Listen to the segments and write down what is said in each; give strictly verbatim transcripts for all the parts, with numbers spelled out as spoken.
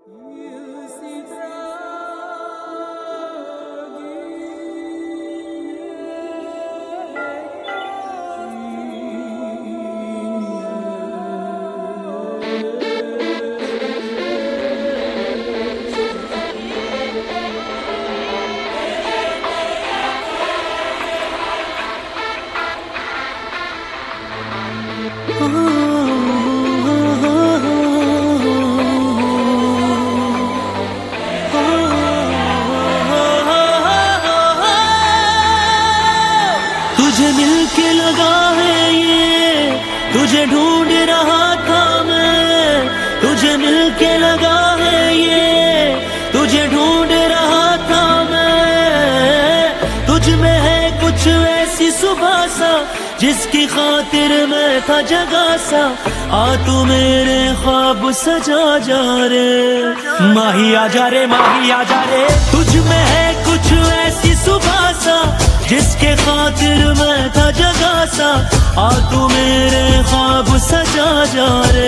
तुझे मिलके लगा है ये, तुझे ढूंढ रहा था मैं। तुझे मिलके लगा है ये, तुझे ढूंढ रहा था मैं। तुझ में है कुछ ऐसी सुबह सा, जिसकी खातिर मैं था जगा सा। आ तू मेरे ख्वाब सजा जा रे, माही आजा रे, माही आजा रे। तुझ में है कुछ ऐसी सुबह सा, जिसके खातिर मैं था जगा सा। आ तू मेरे ख्वाब सजा जा रे।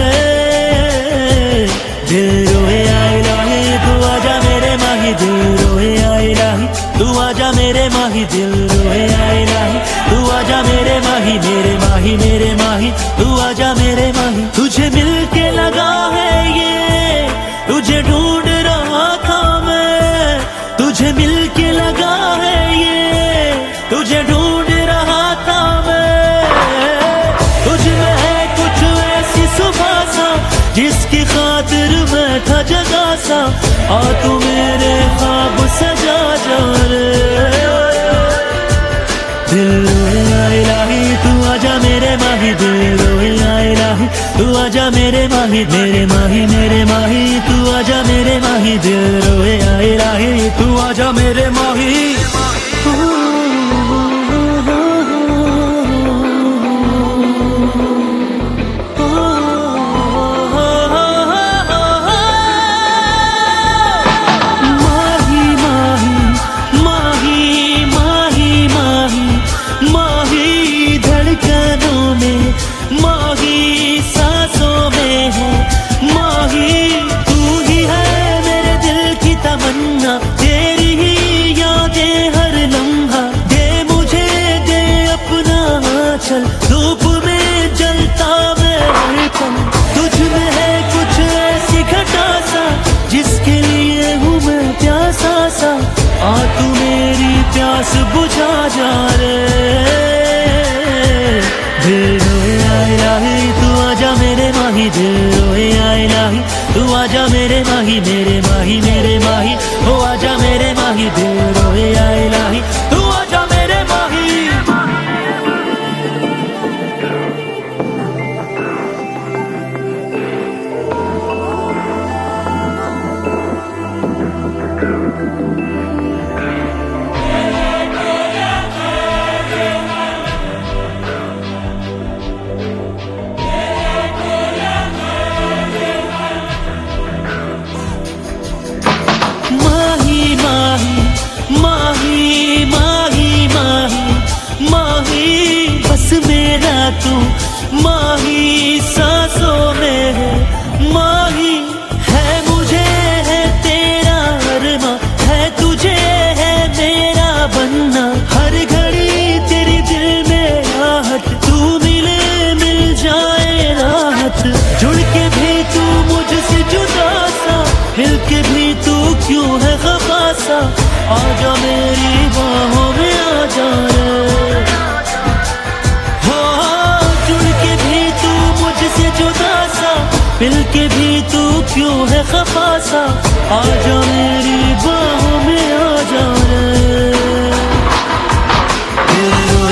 दिल रोए आए लाहे, तू आजा मेरे माही। दिल रोए आए लाहे, तू आजा मेरे माही। दिल रोए आए लाहे, तू आजा मेरे माही। मेरे माही, मेरे माही, तू आजा मेरे माही। तुझे मिलके लगा है ये, तुझे ढूंढ रहा था मैं। तुझे मिलके लगा है ये, तुझे ढूंढ रहा था मैं। तुझ में है कुछ ऐसी सुबह सा, जिसकी खातिर मैं था जगा सा। आ तू मेरे ख्वाब सजा जा रे। दिल रोए आए लाही, तू आजा मेरे माही। दिल रोए आए लाही, तू आजा मेरे माही। मेरे माही, मेरे माही, तू आजा मेरे माही। दिल रोए आए लाही, तू आजा मेरे माही। तेरी ही यादें हर लम्हा, दे मुझे दे अपना आंचल। धूप में जलता मैं हर पल। तुझ में है कुछ ऐसी घटा सा, जिसके लिए हूँ मैं प्यासा सा। आ तू मेरी प्यास बुझा जा रे। दिल रोए आए लाही, तू आजा मेरे माही। दिल रोए आए लाही, तू आजा मेरे माही। मेरे माही, मेरे माही, ओ आजा मेरे माही। दिल रोए आए लाही, तू आजा मेरे माही। माही माही माही, माही बस मेरा तू। माही सांसों में है माही, है मुझे है तेरा अरमा। है तुझे है मेरा बनना, हर घड़ी तेरी दिल में आहट। तू मिले मिल जाए राहत, जुड़ के भी तू मुझसे जुदा सा। मिल के भी तू क्यों है खफा सा। आजा मेरी बाहों में आजा रे। हाँ जुड़ के भी तू मुझसे जुदा सा। मिल के भी तू क्यों है खफा सा। आजा मेरी बाहों में आजा रे।